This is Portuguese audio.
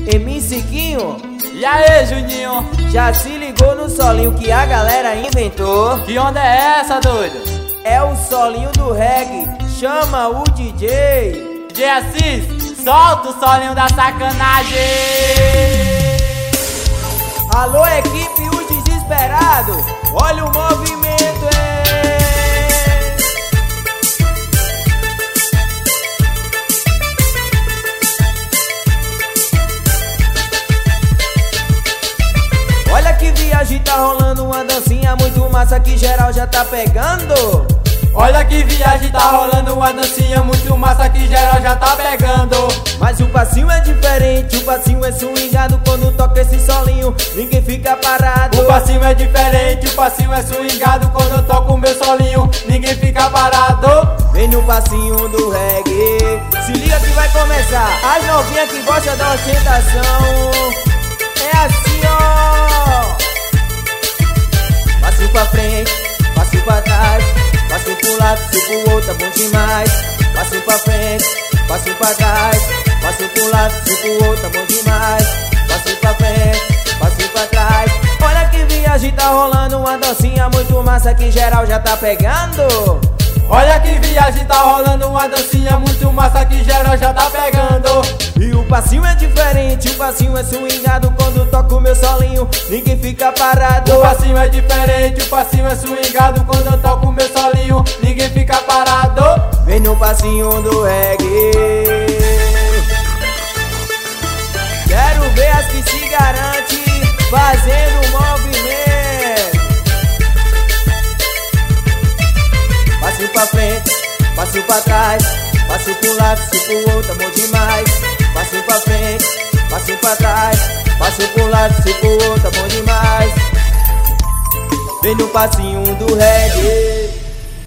MC Quinho. E aí, Juninho? Já se ligou no solinho que a galera inventou? Que onda é essa, doido? É o solinho do reggae, chama o DJ. DJ Assis, solta o solinho da sacanagem. Alô, equipe, os desesperados, olha o movimento, Olha que viagem, tá rolando uma dancinha muito massa que geral já tá pegando. Olha que viagem, tá rolando uma dancinha muito massa que geral já tá pegando. Mas o passinho é diferente, o passinho é swingado quando toca esse solinho, ninguém fica parado. O passinho é diferente, o passinho é swingado quando eu toco o meu solinho, ninguém fica parado. Vem no passinho do reggae, se liga que vai começar. As novinhas que gostam da ostentação, é assim, ó. Passo pra frente, passo pra trás, passo pro lado, passo pro outro, é bom demais. Passo pra frente, passo pra trás, passo pro lado, passo pro outro, é bom demais. Passo pra frente, passo pra trás. Olha que viagem, tá rolando uma dancinha muito massa que geral já tá pegando. Olha que viagem, tá rolando uma dancinha muito massa que geral já tá pegando. E o passinho é diferente, o passinho é swingado quando toco o meu solinho, ninguém fica parado. O passinho é diferente, o passinho é swingado quando eu toco o meu solinho, ninguém fica parado. Vem no passinho do reggae, quero ver as que se garantem fazendo movimento. Passo pra frente, passo pra trás, passo pro lado, passo pro outro, é bom demais. Passo pra frente, passo pra trás, passo pro lado, passo pro outro, é bom demais. Vem no passinho do reggae.